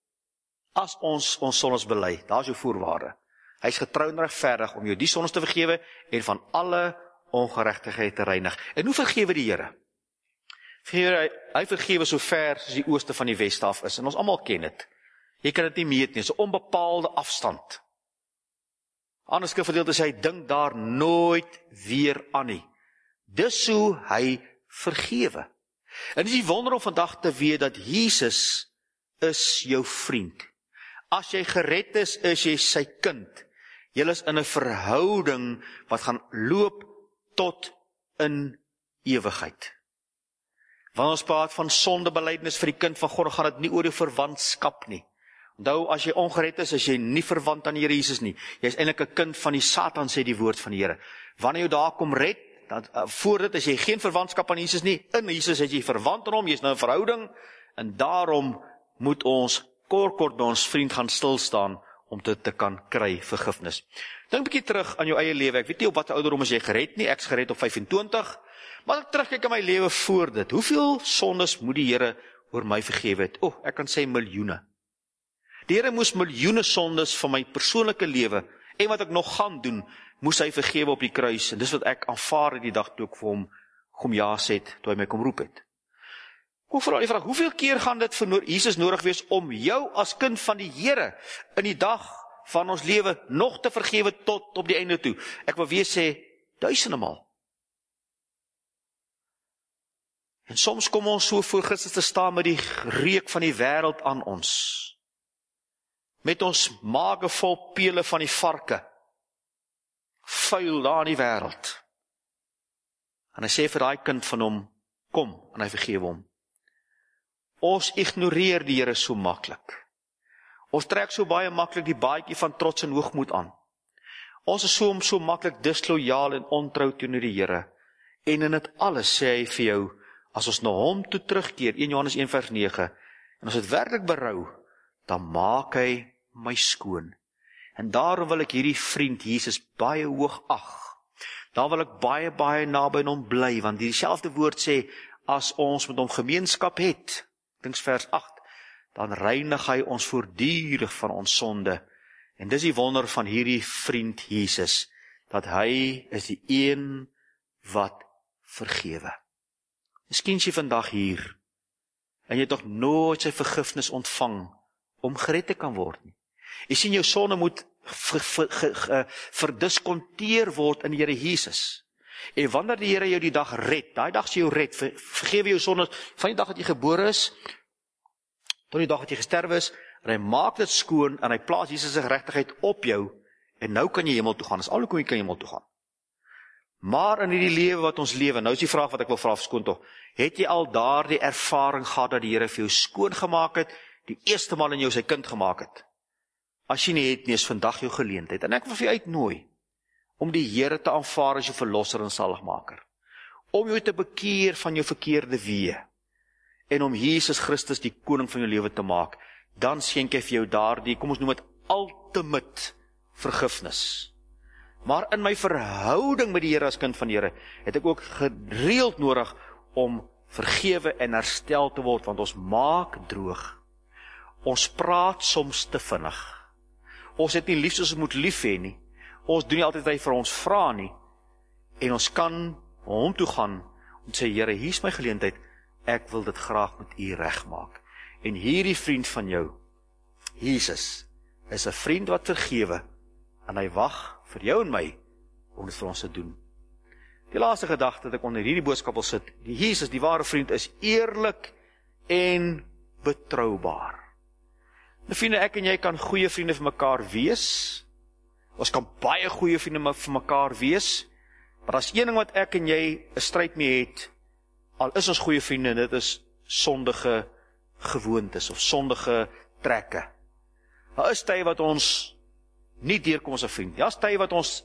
as ons sondes bely, daar is jou voorwaarde. Hy is getrou en regverdig om jou die sondes te vergewe, en van alle ongeregtigheid te reinig. En hoe vergewe die Here? Hy vergewe so ver soos die ooste van die weste af is, en ons almal ken dit. Jy kan dit nie meet nie, so 'n onbepaalde afstand. Ander skrifgedeelte sê, hy dink daar nooit weer aan nie. Dis hoe hy vergewe. En dis die wonder om vandag te weet dat Jesus is jou vriend. As jy gered is jy sy kind. Jy is in 'n verhouding wat gaan loop tot in ewigheid. Wanneer ons praat van sondebelydenis vir die kind van God, gaan dit nie oor jou verwantskap nie. Onthou, as jy ongered is jy nie verwant aan die Here Jesus nie. Jy is eintlik 'n kind van die Satan, sê die woord van die Here. Wanneer jy daar kom red, voor dit is jy geen verwantskap aan Jesus nie. In Jesus is jy verwant aan hom, jy is nou 'n verhouding, en daarom moet ons kort by ons vriend gaan stilstaan om dit te kan kry, vergifnis. Dink 'n bietjie terug aan jou eie lewe. Ek weet nie op watter ouderdom is jy gered nie. Ek's gered op 25. Maar as ek terugkyk aan my lewe voor dit, hoeveel sondes moet die Here oor my vergewe het? Ek kan sê miljoene. Die Here moes miljoene sondes van my persoonlike lewe, en wat ek nog gaan doen, moes hy vergewe op die kruis. En dis wat ek aanvaar die dag toe ek vir hom kom ja sê het, toe hy my kom roep het. Kom vra die vraag, hoeveel keer gaan dit vir Jesus nodig wees om jou as kind van die Here in die dag van ons lewe nog te vergewe tot op die einde toe? Ek wil weer sê, duisende maal. En soms kom ons so voor Christus te staan met die reuk van die wêreld aan ons. Met ons maage vol pele van die varke. Vuil daar in die wêreld. En hy sê vir daai kind van hom, kom, en hy vergewe hom. Ons ignoreer die Here so maklik. Ons trek so baie maklik die baadjie van trots en hoogmoed aan. Ons is so maklik dislojaal en ontrou teenoor die Here. En in dit alles sê hy vir jou, as ons na hom toe terugkeer, 1 Johannes 1 vers 9, en ons het werklik berou, dan maak hy my skoon. En daarom wil ek hierdie vriend Jesus baie hoog ag. Daar wil ek baie naby aan hom bly, want dieselfde woord sê, as ons met hom gemeenskap het, dink vers 8, dan reinig hy ons voortdurend van ons sonde. En dis die wonder van hierdie vriend Jesus, dat hy is die een wat vergewe. Miskien is jy vandag hier, en jy het nog nooit sy vergifnis ontvang, om gered te kan word nie. Jy sien, jou sonde moet verdiskonteer word in die Here Jesus. En wanneer die Here jou die dag red, daai dag sy jou red, vergewe jou sondes, van die dag dat jy gebore is, tot die dag dat jy gesterwe is, en hy maak dit skoon, en hy plaas Jesus se geregtigheid op jou, en nou kan jy hemel toe gaan, dis al hoe jy kan hemel toe gaan. Maar in hierdie lewe wat ons lewe, nou is die vraag wat ek wil vra, skoon tog, het jy al daardie ervaring gehad, dat die Here vir jou skoon gemaak het, die eerste maal in jou sy kind gemaak het? As jy nie het nie, is vandag jou geleentheid, en ek wil vir jou uitnooi, om die Here te aanvaar as jou verlosser en saligmaker, om jou te bekeer van jou verkeerde weë, en om Jesus Christus die koning van jou lewe te maak, dan skenk hy vir jou daardie, kom ons noem het, ultimate vergifnis. Maar in my verhouding met die Here as kind van die Here, het ek ook gereeld nodig om vergewe en herstel te word, want ons maak droog. Ons praat soms te vinnig. Ons het nie lief soos ons moet lief hê nie. Ons doen nie altyd wat hy vir ons vra nie. En ons kan hom toe gaan, om te sê, Here, hier is my geleentheid, ek wil dit graag met u regmaak. En hierdie vriend van jou, Jesus, is 'n vriend wat vergewe, en hy wag vir jou en my, om dit vir ons te doen. Die laaste gedagte dat ek onder hierdie boodskap wil sit, die Jesus, die ware vriend, is eerlik en betroubaar. Nou vriende, ek en jy kan goeie vriende vir mekaar wees, ons kan baie goeie vriende vir mekaar wees, maar as een ding wat ek en jy 'n stryd mee het, al is ons goeie vriende, dit is sondige gewoontes, of sondige trekke. Daar is tye wat ons nie deurkom as 'n vriend. Ja, is tye wat ons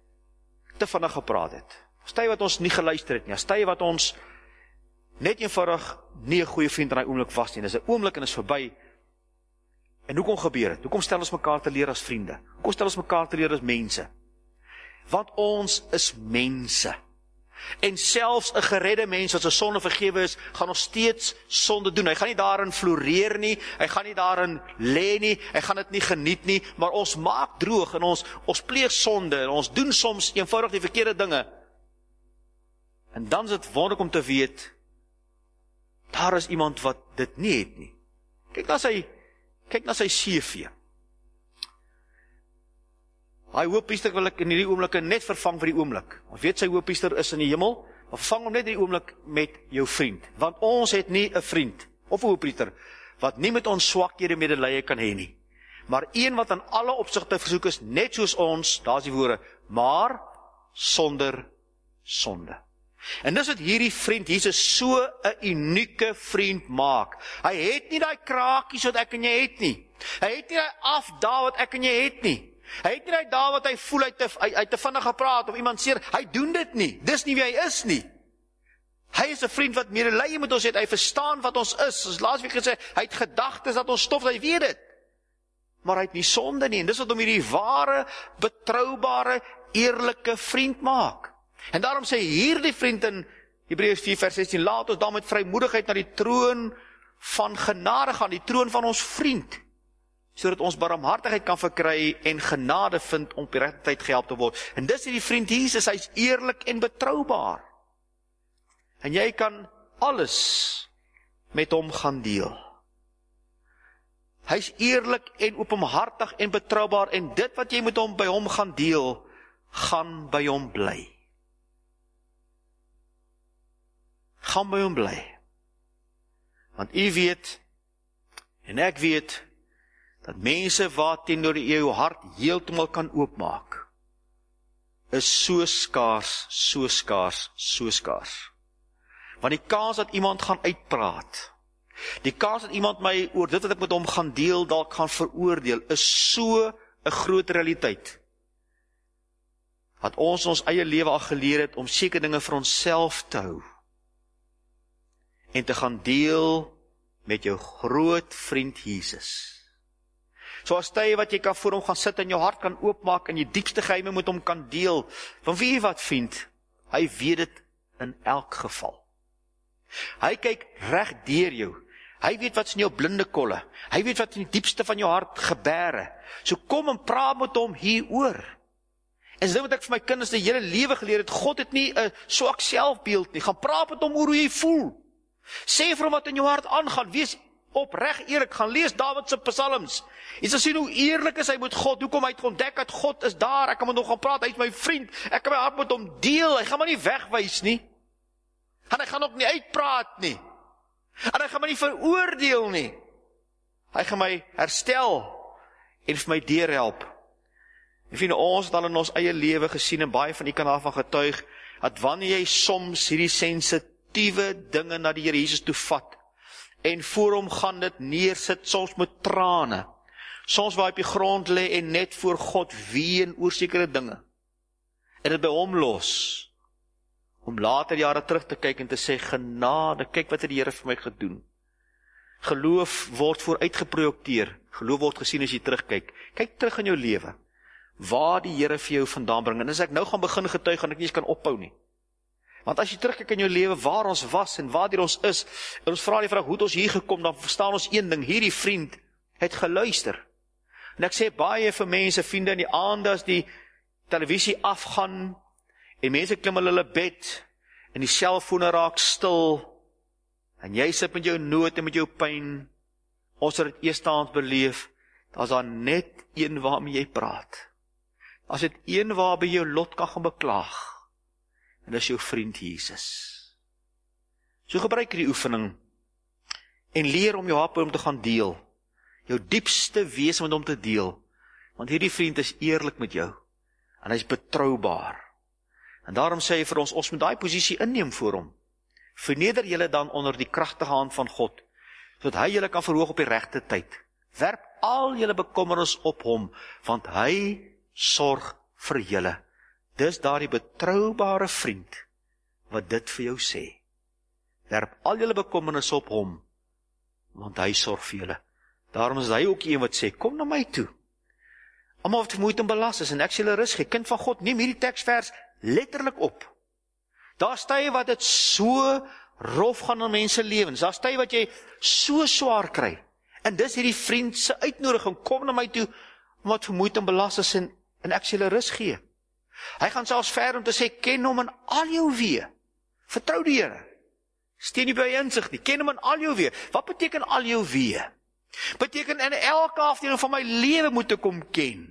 te vinnig gepraat het. Is tye wat ons nie geluister het nie. Is tye wat ons net eenvoudig nie 'n goeie vriend in daai oomblik was nie. Dis 'n oomblik en is verby. En hoekom gebeur dit? Hoekom stel ons mekaar te leer as vriende? Hoekom stel ons mekaar te leer as mense? Want ons is mense. En selfs 'n geredde mens wat sy sonde vergewe is, gaan nog steeds sonde doen. Hy gaan nie daarin floreer nie, hy gaan nie daarin lê nie, hy gaan dit nie geniet nie, maar ons maak droog en ons pleeg sonde en ons doen soms eenvoudig die verkeerde dinge. En dan is dit wonderlik om te weet, daar is iemand wat dit nie het nie. Kyk na sy CV. Hy hoëpriester wil ek in hierdie oomblik net vervang vir die oomblik. Ons weet sy hoëpriester is in die hemel, maar vervang hom net in die oomblik met jou vriend. Want ons het nie 'n vriend of 'n hoëpriester wat nie met ons swakhede medelee kan hê nie. Maar een wat aan alle opsigte versoek is, net soos ons, daar's die woorde, maar sonder sonde. En dis wat hierdie vriend Jesus so 'n unieke vriend maak. Hy het nie daai kraakies wat ek en jy het nie. Hy het nie daai afdaal wat ek en jy het nie. Hy het nie daai dae wat hy voel hy te vinnig gepraat of iemand seer, hy doen dit nie. Dis nie wie hy is nie. Hy is 'n vriend wat medelee met ons het, hy verstaan wat ons is. Soos laasweek gesê, hy het gedagtes dat ons stof, hy weet dit. Maar hy het nie sonde nie, en dis wat hom hierdie ware, betroubare, eerlike vriend maak. En daarom sê hierdie vriend in Hebreërs 4 vers 16, laat ons dan met vrymoedigheid na die troon van genade gaan, die troon van ons vriend, sodat ons barmhartigheid kan verkry en genade vind om op die regte tyd gehelp te word. En dis die vriend Jesus, hy is eerlik en betroubaar. En jy kan alles met hom gaan deel. Hy's eerlik en openhartig en betroubaar, en dit wat jy met hom by hom gaan deel, gaan by hom bly. Gaan by hom bly. Want u weet, en ek weet, dat mense wat teenoor jou hart heeltemal kan oopmaak, is so skaars, so skaars, so skaars. Want die kans dat iemand gaan uitpraat, die kans dat iemand my oor dit wat ek met hom gaan deel, dalk gaan veroordeel, is so 'n groot realiteit. Wat ons in ons eie lewe al geleer het, om sekere dinge vir onsself te hou, en te gaan deel met jou groot vriend Jesus. So as tye wat jy kan voor hom gaan sit en jou hart kan oopmaak en jy diepste geheime met hom kan deel, van wie wat vriend, hy weet dit in elk geval. Hy kyk reg deur jou, hy weet wat is in jou blinde kolle, hy weet wat in die diepste van jou hart gebere, so kom en praat met hom hieroor. En so wat ek vir my kinders die hele lewe geleer het, God het nie 'n swak selfbeeld nie, gaan praat met hom oor hoe jy voel. Sê vir hom wat in jou hart aangaan, wees opreg eerlik, gaan lees Dawid se psalms. Jy sal sien hoe eerlik is hy met God, hoekom hy het ontdek dat God is daar, ek kan met hom gaan praat, hy is my vriend, ek kan my hart met hom deel, hy gaan my nie wegwys nie, en hy gaan ook nie uitpraat nie, en hy gaan my nie veroordeel nie, hy gaan my herstel, en vir my deurhelp. En vriende, ons het al in ons eie lewe gesien, en baie van u kan daarvan getuig, dat wanneer jy soms hierdie sensitiewe dinge na die Here Jesus toe vat, en voor hom gaan dit neersit, soms met trane, soms waar hy op die grond lê en net voor God ween oor sekere dinge, en dit by hom los, om later jare terug te kyk en te sê, genade, kyk wat het die Here vir my gedoen. Geloof word vooruitgeprojekteer, geloof word gesien as jy terugkyk, kyk terug in jou lewe, waar die Here vir jou vandaan bring, en as ek nou gaan begin getuig, gaan ek nie eens kan ophou nie. Want as jy terugkyk in jou lewe, waar ons was en waar ons is, en ons vra die vraag, hoe het ons hier gekom, dan verstaan ons een ding, hierdie vriend het geluister. En ek sê baie vir mense, vriende, in die aande as die televisie afgaan, en mense klim hulle bed, en die selfone raak stil, en jy sit met jou nood en met jou pyn, ons het dit eerstehands beleef, daar is daar net een waarmee jy praat. As dit een waarby jou lot kan gaan beklaag, en dis jou vriend Jesus. So gebruik die oefening, en leer om jou hart met hom te gaan deel, jou diepste wese met hom te deel, want hierdie vriend is eerlik met jou, en hy is betroubaar. En daarom sê hy vir ons, ons moet daai posisie inneem voor hom. Verneder julle dan onder die kragtige hand van God, sodat hy julle kan verhoog op die regte tyd. Werp al julle bekommernis op hom, want hy sorg vir julle. Dis daardie betroubare vriend, wat dit vir jou sê. Werp al julle bekommernis op hom, want hy sorg vir julle. Daarom is hy ook een wat sê, kom na my toe. Almal wat vermoeid en belas is, en ek sal julle rus gee. Kind van God, neem hierdie teksvers letterlik op. Daar is tye wat dit so rof gaan in mense lewens, daar is tye wat jy so swaar kry, en dis hierdie vriend se uitnodiging, kom na my toe, wat vermoeid en belas is, en ek sal julle rus gee. Hy gaan selfs ver om te sê, ken hom in al jou weë, vertrou die Here, steun nie by insig nie, ken hom in al jou weë. Wat beteken al jou weë? Beteken in elke afdeling van my lewe moet ek hom ken.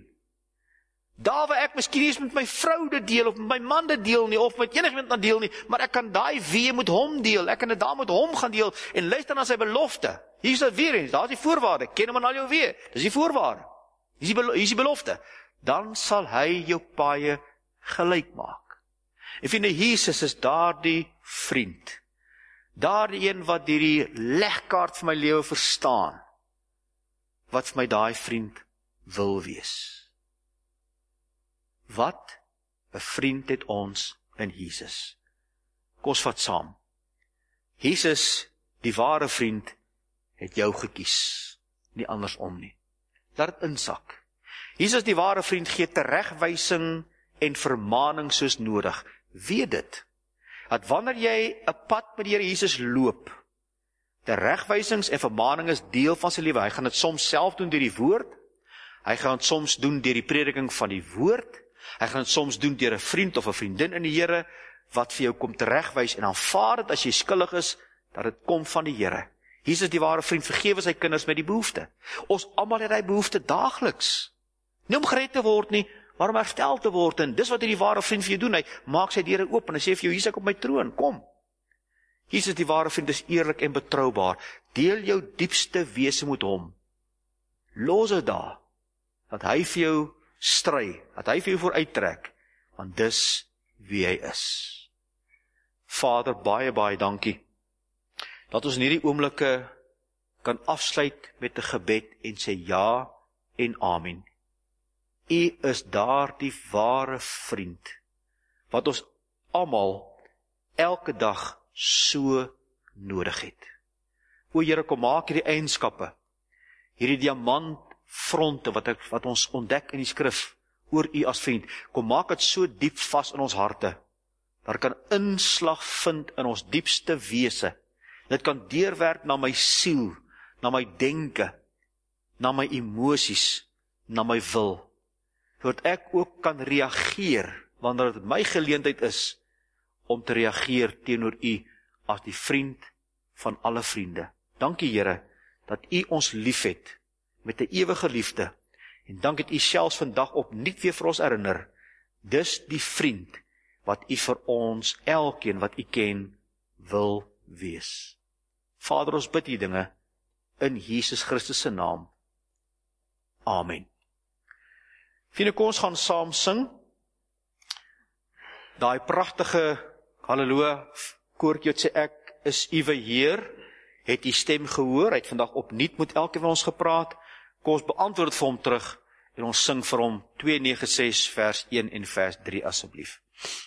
Daar waar ek miskien eens met my vrou dit deel, of met my man dit deel nie, of met enigiemand dit deel nie, maar ek kan daai weë met hom deel, ek kan dit daar met hom gaan deel, en luister na sy belofte. Hier is dit weer eens, daar is die voorwaarde, ken hom in al jou weë, dis die voorwaarde, hier is die belofte. Dan sal hy jou paaie gelyk maak. En vriende, Jesus is daardie vriend, daardie een wat die legkaart van my lewe verstaan, wat vir my daai vriend wil wees. Wat 'n vriend het ons in Jesus. Kom ons vat saam. Jesus, die ware vriend, het jou gekies, nie andersom nie. Laat dit insak. Jesus, die ware vriend, gee teregwysing en vermaning soos nodig. Weet dit, dat wanneer jy 'n pad met die Here Jesus loop, teregwysings en vermaning is deel van sy lewe. Hy gaan dit soms self doen deur die woord, hy gaan dit soms doen deur die prediking van die woord, hy gaan dit soms doen deur 'n vriend of 'n vriendin in die Here, wat vir jou kom teregwys, en aanvaar dit as jy skuldig is, dat dit kom van die Here. Jesus die ware vriend, vergewe sy kinders met die behoefte. Ons almal het hy behoefte daagliks. Nie om gered te word nie, maar om herstel te word, en dis wat die ware vriend vir jou doen, hy maak sy deure oop, en hy sê vir jou, hier is ek op my troon, kom. Jesus die ware vriend is eerlik en betroubaar, deel jou diepste wese met hom, los dit daar, dat hy vir jou stry, dat hy vir jou vooruittrek, want dis wie hy is. Vader, baie, baie dankie, dat ons in hierdie oomblikke kan afsluit met 'n gebed en sê ja en amen. U is daar die ware vriend, wat ons almal elke dag so nodig het. O Here, kom maak hierdie eienskappe, hierdie diamantfronte wat ons ontdek in die skrif oor u as vriend, kom maak dit so diep vas in ons harte, dat kan inslag vind in ons diepste wese. Dit kan deurwerk na my siel, na my denke, na my emosies, na my wil, sodat ek ook kan reageer, wanneer dit my geleentheid is, om te reageer teenoor u, as die vriend van alle vriende. Dankie Here, dat u ons liefhet, met 'n ewige liefde, en dank dat u selfs vandag opnuut weer vir ons herinner, dis die vriend, wat u vir ons, elkeen wat u ken, wil wees. Vader, ons bid die dinge, in Jesus Christus se naam. Amen. Vriende, kom ons gaan saam sing, daai pragtige halleluja koortjie wat sê ek is uwe Heer, het die stem gehoor, hy het vandag opnuut met elkeen van ons gepraat, kom ons beantwoord vir hom terug, en ons sing vir hom 296 vers 1 en vers 3 asseblief.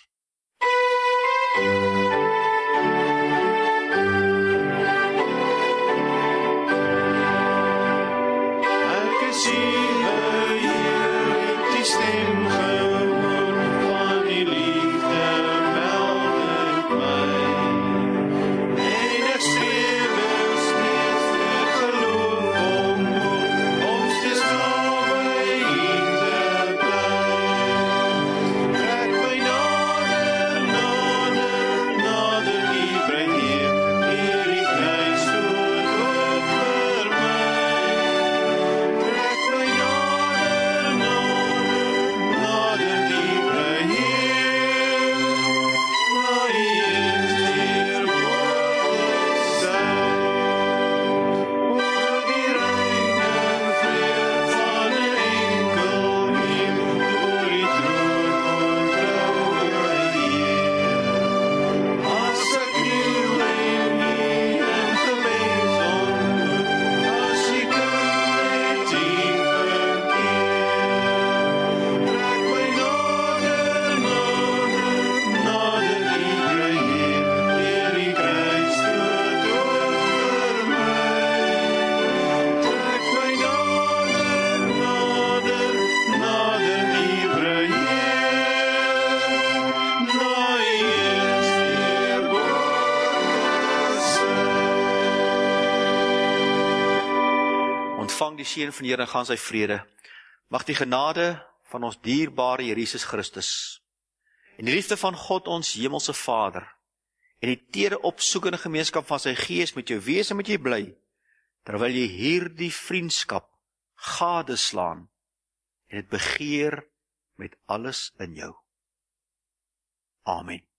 Ek is uwe Heer, het die stem gehoor, van die liefde meld dit my. En ek streef steeds te geloof om steeds naby u te bly. Trek my nader, nader, nader, dieper Heer, deur die kruisdood ook vir my. Trek my nader, nader, nader, dieper Heer, na u insteer word gesout. Oor die reine vrede van 'n enkel hemel, oor die troon ontrouwe Heer. As ek kniel en u in gebed ontmoet, as u kind met u verkeer. Trek my nader, nader, nader, dieper Heer, deur die kruisdood ook vir my. Trek my nader, nader, nader, dieper Heer, na u insteer word gesout. Ontvang die seën van die Here en gaan sy vrede. Mag die genade van ons dierbare Here Jesus Christus, en die liefde van God ons hemelse Vader, en die tere opsoekende gemeenskap van sy Gees met jou wees en met jou bly, terwyl jy hierdie vriendskap gadeslaan, en het begeer met alles in jou. Amen.